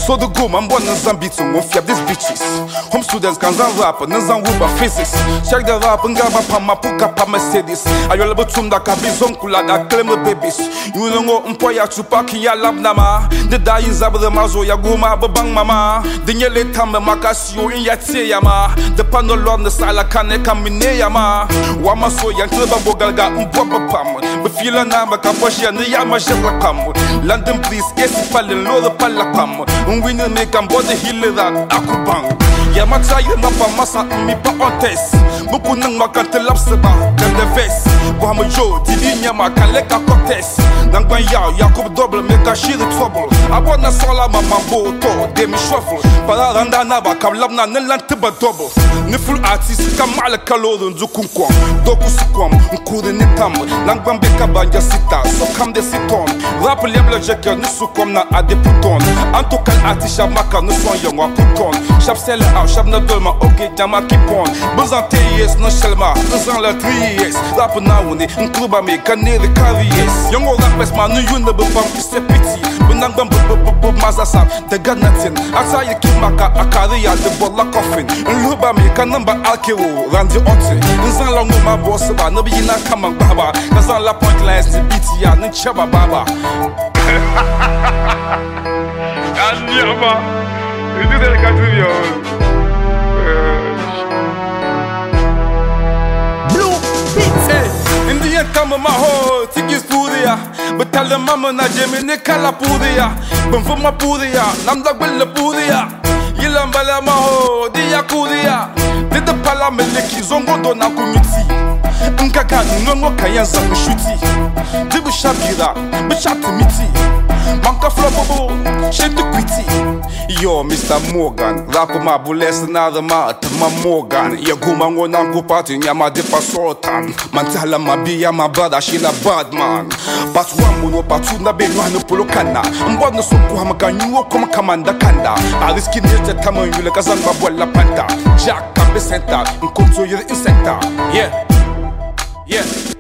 So the go man born in Zambia on fiab these bitches. Home students can zan rap and zan wuba physics. Check the rap and gaba pa mapuka pa Mercedes. Ayola butum da kabizon kula da claim the babies. You know mpoya chupaki ya lab nama. The dying zabra mazo ya guma babang mama. The nyele tambe makasio in yatse yama. The panolon the sala kane kamine yama. Wama so yan kleba bogalga mbwaba pam. But feel na makaposhi and the yama shebla pam. London please esi palen lo pala pam. Winning make am body healer that akubang. Yama try mapa masa mi pa on test. Muku nang makante lapseba dem the vest. Wama jo didi nyama kaleka contest. Nangban yaw Yakub double make a shit trouble. Abona sola mama boto de mi shuffle. Para randa naba kam labna nelantiba double. Ni full artist kam ala kalodun zukunkwam. Doku sukwam nkude ni tam. Nangban beka banja sita so kam de siton. Rap liable jeke ni sukwam na ade puton. Anto kal artist shab maka ni son yang wa puton. Shab sell out shab na dolma ok jama keep on. Bezan TS no shelma bezan la 3 years. Rap na wuni nkluba me kanere carries. Young rap best man nu you never bump is a pity. Benangban mazasa the got nothing. Asa you keep maka akari at the bolla coffin. Nluba me kan number alkero randi otte. Nzan long my boss ba no be na kama baba. Nzan la point lines the BT ya ni chaba baba. Anyama. It is a country. Indian come my hoe, tickets pudia. But tell the mama na Jemini Kala pudia. But for my pudia, Namda Bella pudia. Yilambala maho, dia kudia. Did the Palameliki Zongo Dona Kumiti. Nkaka no Kayanza Shuti. Tibu Shabira, Bishatimiti. Manka Flobo, Shed the Quitty. Yo, Mr. Morgan, Rapuma Bules another mat, my Morgan. Yaguma Wonango party, Yama de Pasotan. Mantala Mabia, my brother, she a bad man. But one mono patuna be no polokana. Mbona Sokuhamakan, you come commander Kanda. Alice Kinney, the Tamil, Kazan Babuela Panda. Jack Cambe Center, in Control your insecta. Yeah.